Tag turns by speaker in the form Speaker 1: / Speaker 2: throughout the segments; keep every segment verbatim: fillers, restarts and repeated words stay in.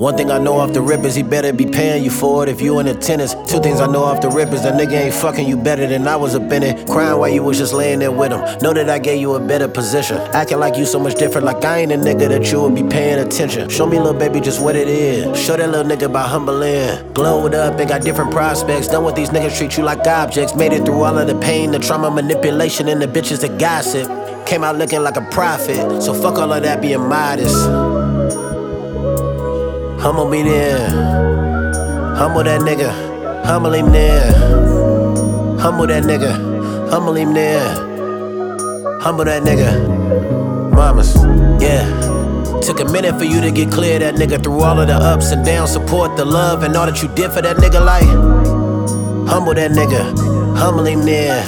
Speaker 1: One thing I know off the rip is he better be paying you for it if you in attendance. Two things I know off the rip is the nigga ain't fucking you better than I was up in it. Crying while you was just laying there with him. Know that I gave you a better position. Acting like you so much different, like I ain't a nigga that you would be paying attention. Show me, little baby, just what it is. Show that little nigga by humbling. Glowed up and got different prospects. Done with these niggas treat you like objects. Made it through all of the pain, the trauma, manipulation, and the bitches that gossip. Came out looking like a prophet. So fuck all of that being modest. Humble me there. Humble that nigga. Humble him there. Humble that nigga. Humble him there. Humble that nigga. Mamas, yeah. Took a minute for you to get clear that nigga through all of the ups and downs. Support the love and all that you did for that nigga, like. Humble that nigga. Humble him there.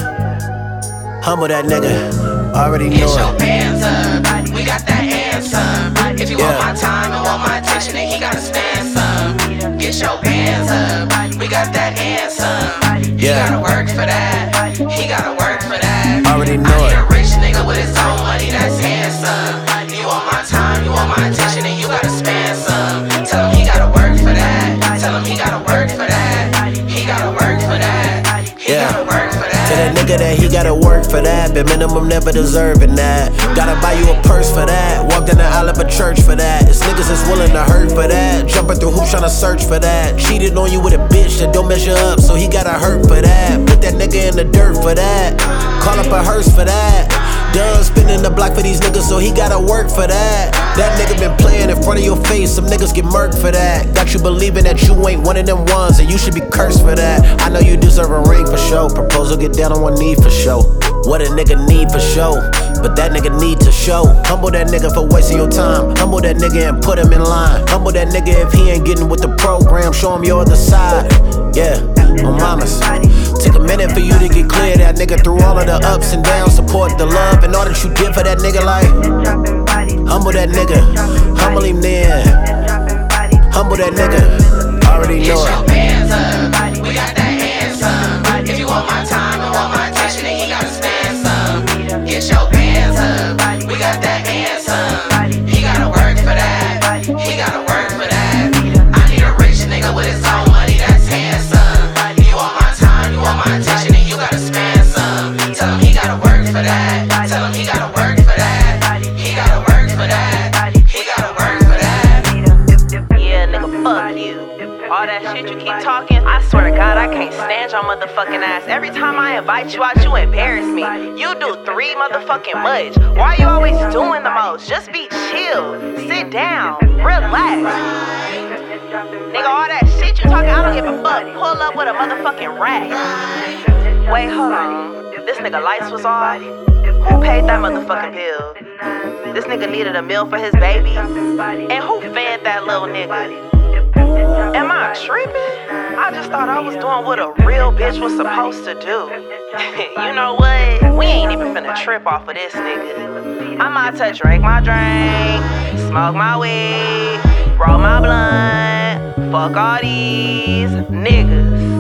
Speaker 1: Humble that nigga. Already know it.
Speaker 2: Get your hands up. We got that answer. If you
Speaker 1: Yeah.
Speaker 2: want my time and want my attention, then he gotta spend some. Get your hands up. We got that answer. He
Speaker 1: Yeah.
Speaker 2: gotta work for that. He gotta work for that.
Speaker 1: Already know
Speaker 2: I need
Speaker 1: it.
Speaker 2: a rich nigga with his own money that's handsome. You want my time, you want my attention, then you gotta spend some. Tell him he gotta work for that. Tell him he gotta work for that. He gotta work for that. He
Speaker 1: Yeah.
Speaker 2: gotta work for that.
Speaker 1: To that nigga that he gotta work for that, but minimum never deserving that. Gotta buy you a purse for that, walked in the aisle of a church for that. It's niggas that's willing to hurt for that, jumping through hoops trying to search for that. Cheated on you with a bitch that don't measure up, so he gotta hurt for that. Put that nigga in the dirt for that, call up a hearse for that. Done spinning the block for these niggas, so he gotta work for that. That nigga been playing in front of your face, some niggas get murked for that. Got you believing that you ain't one of them ones, and you should be cursed for that. I know you deserve a ring for show, proposal get down on one knee for show. What a nigga need for show, but that nigga need to show. Humble that nigga for wasting your time. Humble that nigga and put him in line. Humble that nigga if he ain't getting with the program, show him your other side. Yeah, on mamas. Took a minute for you to get clear that nigga through all of the ups and downs. Support the love and all that you did for that nigga, like. Humble that nigga, humble him there. Humble that nigga, already know
Speaker 2: Get your
Speaker 1: it.
Speaker 2: hands up. We got that answer. If you want my time and want my attention, then he gotta spend some. Get your hands up. We got that answer. He gotta work for that. He gotta work for that. I need a rich nigga with his own money that's handsome. You want my time, you want my attention, then you gotta spend some. Tell him he gotta work for that. Tell him he gotta work for that. He gotta work for that. He gotta work for that.
Speaker 3: Yeah, nigga, fuck you. All that shit you keep talking, I swear to God, I can't stand your motherfucking ass. Every time I invite you out, you embarrass me. You do three motherfucking much. Why you always doing the most? Just be chill. Sit down. Relax. Nigga, all that shit you talking, I don't give a fuck. Pull up with a motherfucking rack. Wait, hold on. This nigga lights was off. Who paid that motherfucking bill? This nigga needed a meal for his baby? And who fed that little nigga? Am I tripping? I just thought I was doing what a real bitch was supposed to do. You know what? We ain't even finna trip off of this nigga. I'm about to drink my drink, smoke my weed, roll my blunt, fuck all these niggas.